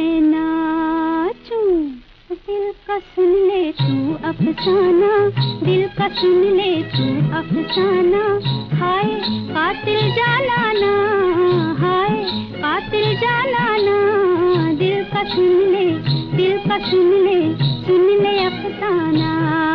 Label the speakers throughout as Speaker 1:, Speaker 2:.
Speaker 1: मैं नाचूं, दिल का सुन ले तू अफसाना, दिल का सुन ले तू अफसाना। हाय कातिल जालाना, हाय कातिल जालाना, दिल का सुन ले, दिल का सुन ले अफसाना।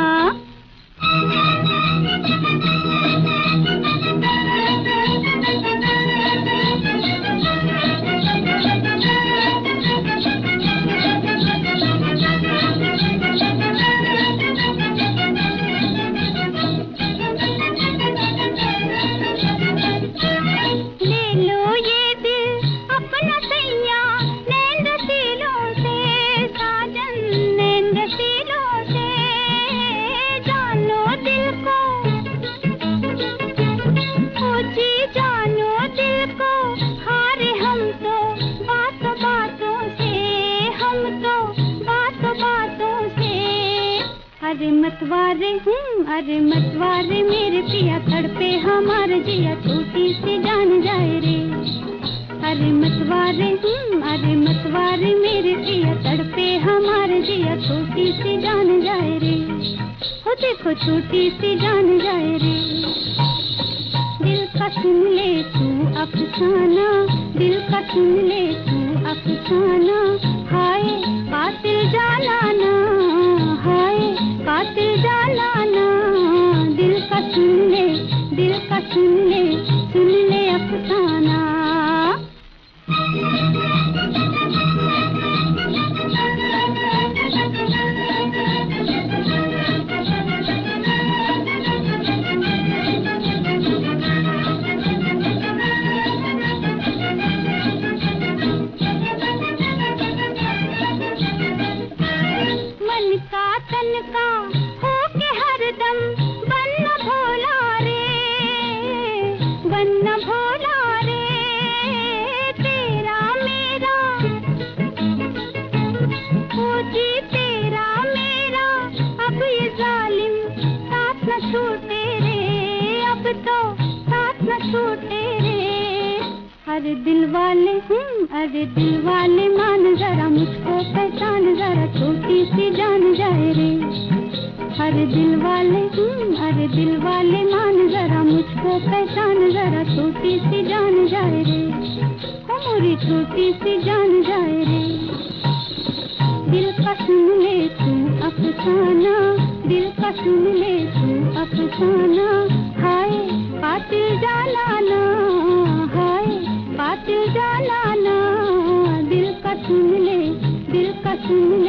Speaker 1: अरे मतवारे मेरे पिया तड़पे हमारे जिया, छोटी सी जान जाए रे। अरे मतवारे मेरे पिया तड़पे हमारे जिया, छोटी सी जान जाए रे। हो देखो छोटी सी जान जाए रे। दिल का सुन ले तू अफसाना, दिल का सुन ले तू अफसाना। हाय कातिल जालाना, हाय कातिल जालाना, दिल का सुन ले, दिल का सुन ले अफसाना। मन का तन का हो के हरदम बन्ना भोला रे, बन्ना भोला रे। तेरा मेरा हो जी, तेरा मेरा अब ये जालिम साथ न छूटे रे, अब तो साथ न छूटे रे। अरे दिल वाले मान जरा मुझको पहचान जरा, छोटी सी जान जाए रे। अरे दिल वाले मान जरा मुझको पहचान जरा, छोटी सी जान जाए रे। ओ मोरी छोटी सी जान जाए रे। दिल का सुन ले तू अफसाना, दिल का सुन ले तू अफसाना। हाय कातिल जालाना, हाय कातिल जालाना, दिल का सुन ले, दिल का सुन